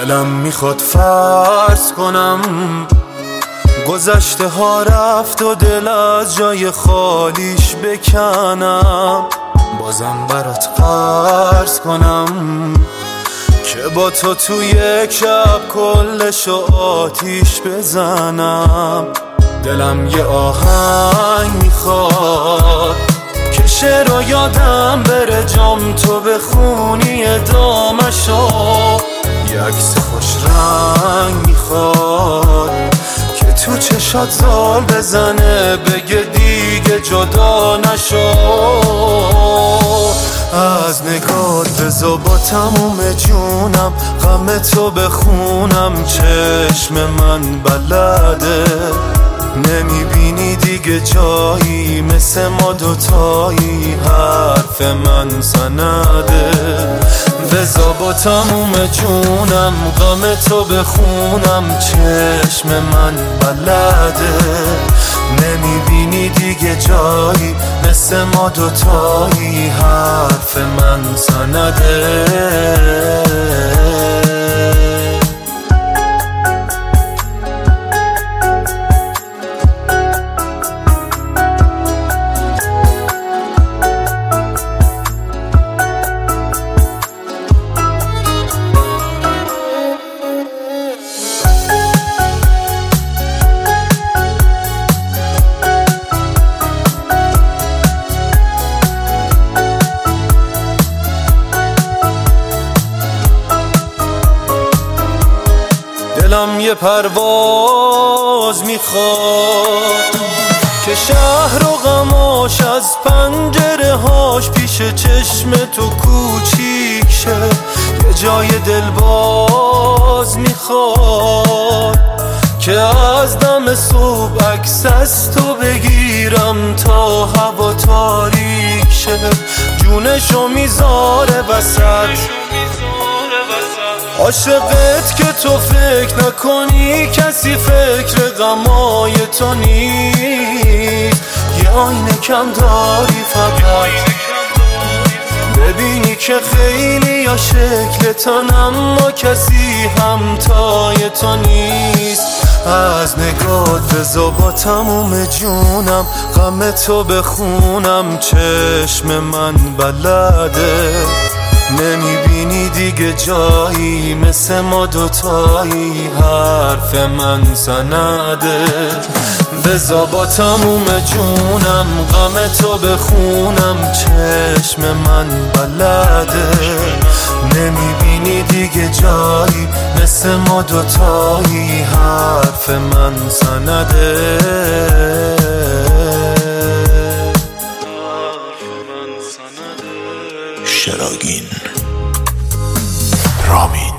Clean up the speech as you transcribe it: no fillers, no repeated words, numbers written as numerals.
دلم میخواد فرض کنم گذشته ها رفت و دل از جای خالیش بکنم، بازم برات قرض کنم که با تو توی یک شب کلشو آتیش بزنم. دلم یه آهنگ میخواد که شعر و یادم بره جام تو بخونی ادامشو، یه عکس خوش رنگ میخواد که تو چشات زال بزنه بگه دیگه جدا نشو. از نگات بزا با تموم جونم غم تو بخونم، چشم من بلده نمیبینی دیگه جایی مثل ما دوتایی، حرف من سنده. بزا با تموم جونم غم تو بخونم، چشم من بلده نمیبینی دیگه جایی مثل ما دوتایی، حرف من سنده. دلم یه پرواز میخواد که شهر و غماش از پنجره هاش پیش چشم تو کوچیک شه، یه جای دلباز میخواد که از دم صبح عکس از تو بگیرم تا هوا تاریک شه، جونشو میذاره وسط عاشقت که تو فکر نکنی کسی فکر غمای تو نیست، یه آینه کم داری فقط ببینی که خیلی یا شکلتن اما کسی همتای تو نیست. از نگات بزا با تموم جونم غم تو بخونم، چشم من بلده نمیبینی دیگه جایی مثل ما دوتایی، حرف من سنده. بزا با تموم جونم غم تو بخونم، چشم من بلده نمیبینی دیگه جایی مثل ما دوتایی، حرف من سنده. شراگین رامین